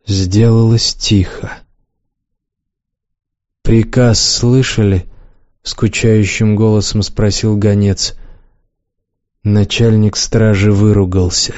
Сделалось тихо. «Приказ слышали?» — скучающим голосом спросил гонец. Начальник стражи выругался.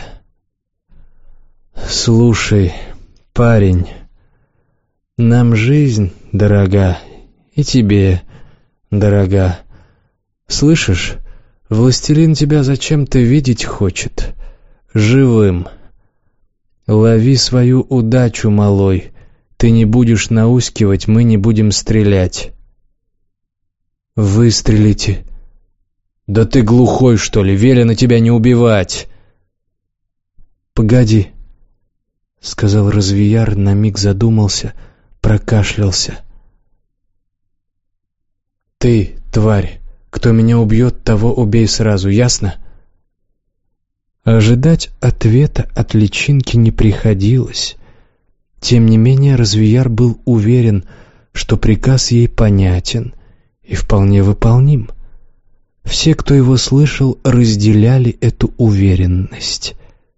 «Слушай, парень, нам жизнь дорога, и тебе дорога. Слышишь, властелин тебя зачем-то видеть хочет, живым. Лови свою удачу, малой. Ты не будешь наускивать, мы не будем стрелять». «Выстрелите». «Да ты глухой, что ли? Велено тебя не убивать». «Погоди», — сказал Развияр, на миг задумался, прокашлялся. «Ты, тварь, кто меня убьет, того убей сразу, ясно?» Ожидать ответа от личинки не приходилось. Тем не менее, Развияр был уверен, что приказ ей понятен и вполне выполним. Все, кто его слышал, разделяли эту уверенность.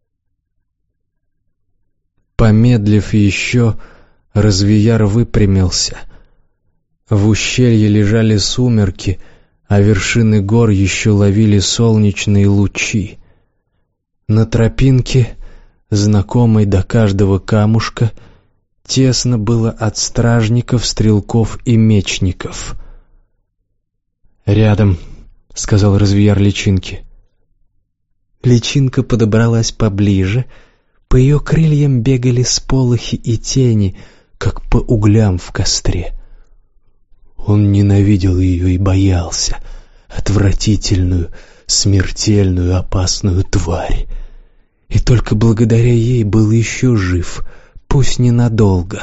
Помедлив еще, Развияр выпрямился. В ущелье лежали сумерки, а вершины гор еще ловили солнечные лучи. На тропинке, знакомой до каждого камушка, тесно было от стражников, стрелков и мечников. «Рядом», — сказал Развияр личинке. Личинка подобралась поближе. По ее крыльям бегали сполохи и тени, как по углям в костре. Он ненавидел ее и боялся. Отвратительную, смертельную, опасную тварь. И только благодаря ей был еще жив, пусть ненадолго.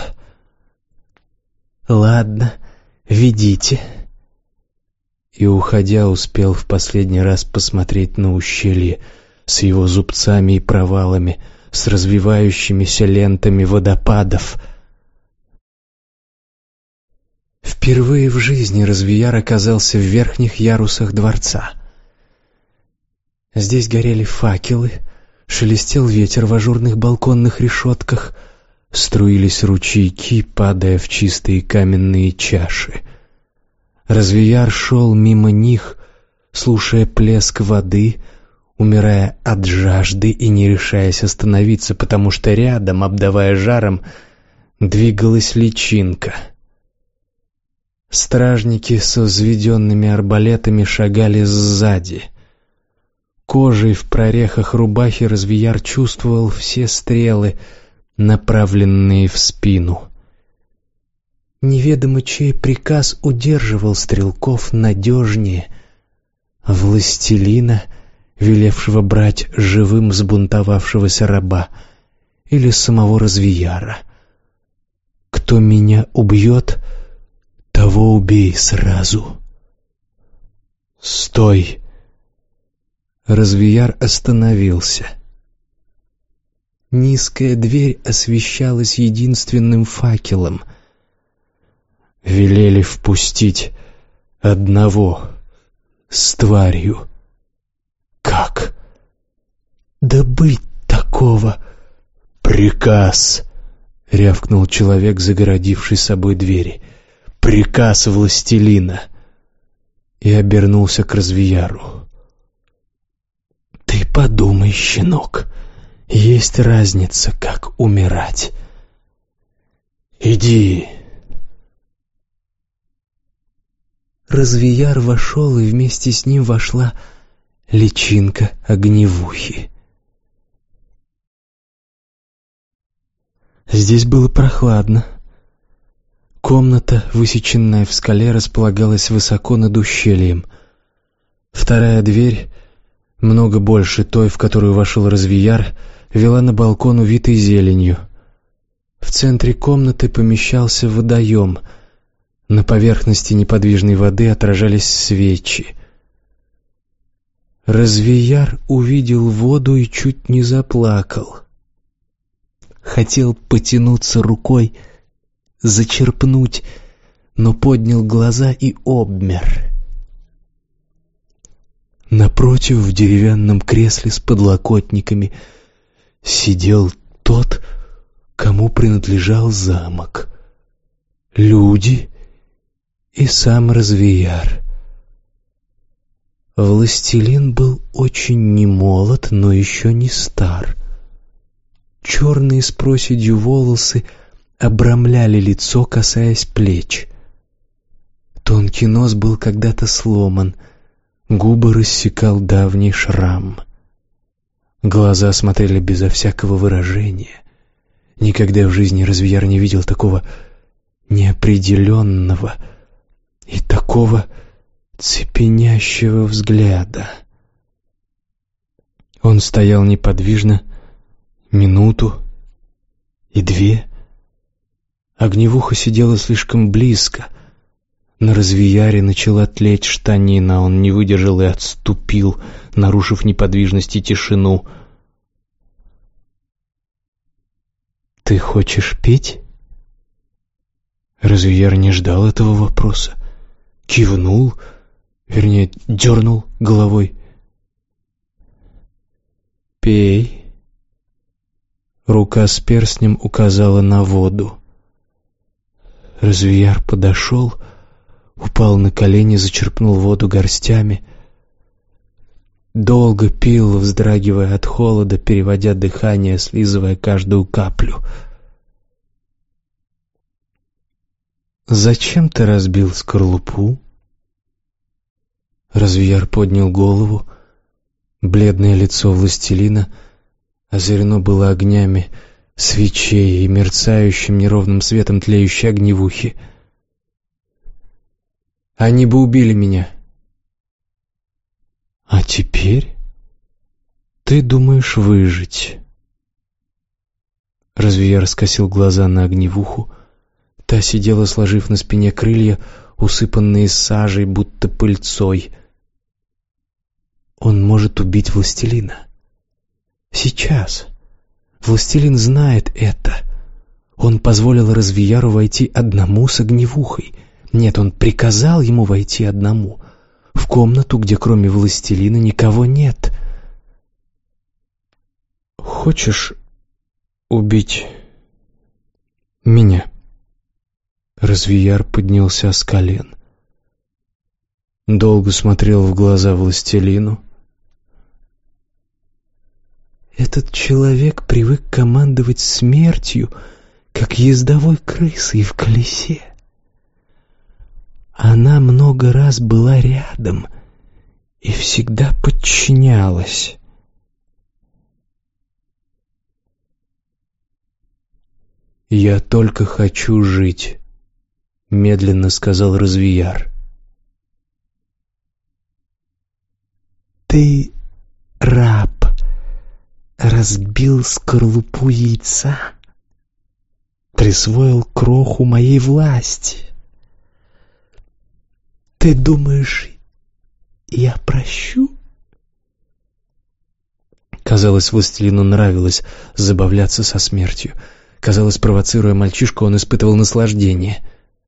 «Ладно, ведите». И, уходя, успел в последний раз посмотреть на ущелье с его зубцами и провалами, с развивающимися лентами водопадов. Впервые в жизни Развияр оказался в верхних ярусах дворца. Здесь горели факелы, шелестел ветер в ажурных балконных решетках, струились ручейки, падая в чистые каменные чаши. Развияр шел мимо них, слушая плеск воды, умирая от жажды и не решаясь остановиться, потому что рядом, обдавая жаром, двигалась личинка. Стражники со взведенными арбалетами шагали сзади. Кожей в прорехах рубахи Развияр чувствовал все стрелы, направленные в спину. Неведомо чей приказ удерживал стрелков надежнее — властелина, велевшего брать живым взбунтовавшегося раба, или самого Развияра. «Кто меня убьет, того убей сразу». «Стой!» Развияр остановился. Низкая дверь освещалась единственным факелом. Велели впустить одного с тварью. Как? Да быть такого! Приказ! — рявкнул человек, загородивший собой двери. Приказ властелина! И обернулся к Развияру. Ты подумай, щенок, есть разница, как умирать. Иди. Развияр вошел, и вместе с ним вошла личинка огневухи. Здесь было прохладно. Комната, высеченная в скале, располагалась высоко над ущельем. Вторая дверь, много больше той, в которую вошел Развияр, вела на балкон, увитый зеленью. В центре комнаты помещался водоем. На поверхности неподвижной воды отражались свечи. Развияр увидел воду и чуть не заплакал. Хотел потянуться рукой, зачерпнуть, но поднял глаза и обмер. Напротив, в деревянном кресле с подлокотниками, сидел тот, кому принадлежал замок. Люди и сам Развияр. Властелин был очень немолод, но еще не стар. Черные с проседью волосы обрамляли лицо, касаясь плеч. Тонкий нос был когда-то сломан, губы рассекал давний шрам. Глаза смотрели безо всякого выражения. Никогда в жизни Развияр не видел такого неопределенного и такого цепенящего взгляда. Он стоял неподвижно минуту и две. Огневуха сидела слишком близко. На Развияре начала тлеть штанина. Он не выдержал и отступил, нарушив неподвижность и тишину. «Ты хочешь пить?» Развияр не ждал этого вопроса. Кивнул, вернее, дернул головой. «Пей». Рука с перстнем указала на воду. Развияр подошел, упал на колени, зачерпнул воду горстями. Долго пил, вздрагивая от холода, переводя дыхание, слизывая каждую каплю. «Зачем ты разбил скорлупу?» Развияр поднял голову. Бледное лицо властелина озарено было огнями свечей и мерцающим неровным светом тлеющей огневухи. «Они бы убили меня». «А теперь ты думаешь выжить?» Развияр скосил глаза на огневуху. Та сидела, сложив на спине крылья, усыпанные сажей, будто пыльцой. Он может убить властелина. Сейчас. Властелин знает это. Он позволил Развияру войти одному с огневухой. Нет, он приказал ему войти одному, в комнату, где кроме властелина никого нет. «Хочешь убить меня?» Развияр поднялся с колен. Долго смотрел в глаза властелину. «Этот человек привык командовать смертью, как ездовой крысой в колесе. Она много раз была рядом и всегда подчинялась. «Я только хочу жить», — медленно сказал Развияр. «Ты раб, разбил скорлупу яйца, присвоил кроху моей власти. Ты думаешь, я прощу?» Казалось, властелину нравилось забавляться со смертью. Казалось, провоцируя мальчишку, он испытывал наслаждение.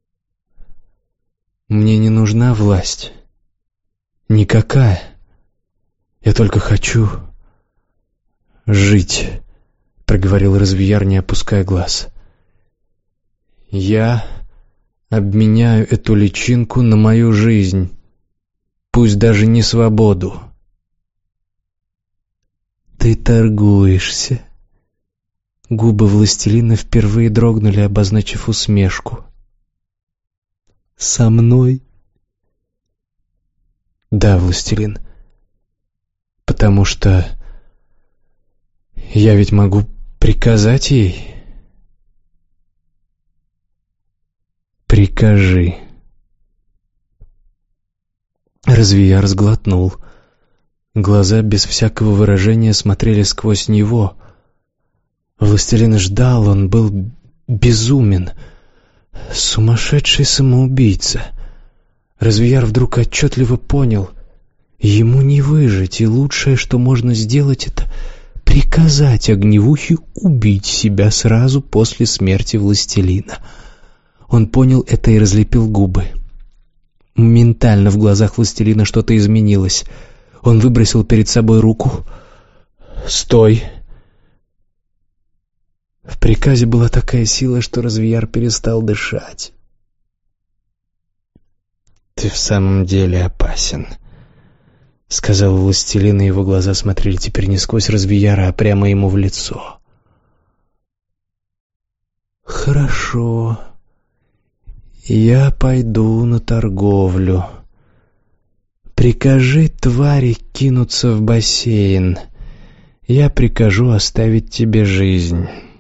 «Мне не нужна власть. Никакая. Я только хочу жить», — проговорил Развияр, не опуская глаз. «Я обменяю эту личинку на мою жизнь, пусть даже не свободу». «Ты торгуешься?» Губы властелина впервые дрогнули, обозначив усмешку. «Со мной?» «Да, властелин. Потому что я ведь могу приказать ей». «Прикажи». Развияр сглотнул. Глаза без всякого выражения смотрели сквозь него. Властелин ждал, он был безумен. Сумасшедший самоубийца. Развияр вдруг отчетливо понял, ему не выжить, и лучшее, что можно сделать, это приказать огневухе убить себя сразу после смерти властелина. Он понял это и разлепил губы. Моментально в глазах властелина что-то изменилось. Он выбросил перед собой руку. «Стой!» В приказе была такая сила, что Развияр перестал дышать. «Ты в самом деле опасен», — сказал властелин, и его глаза смотрели теперь не сквозь Развияра, а прямо ему в лицо. «Хорошо, я пойду на торговлю. Прикажи твари кинуться в бассейн. Я прикажу оставить тебе жизнь».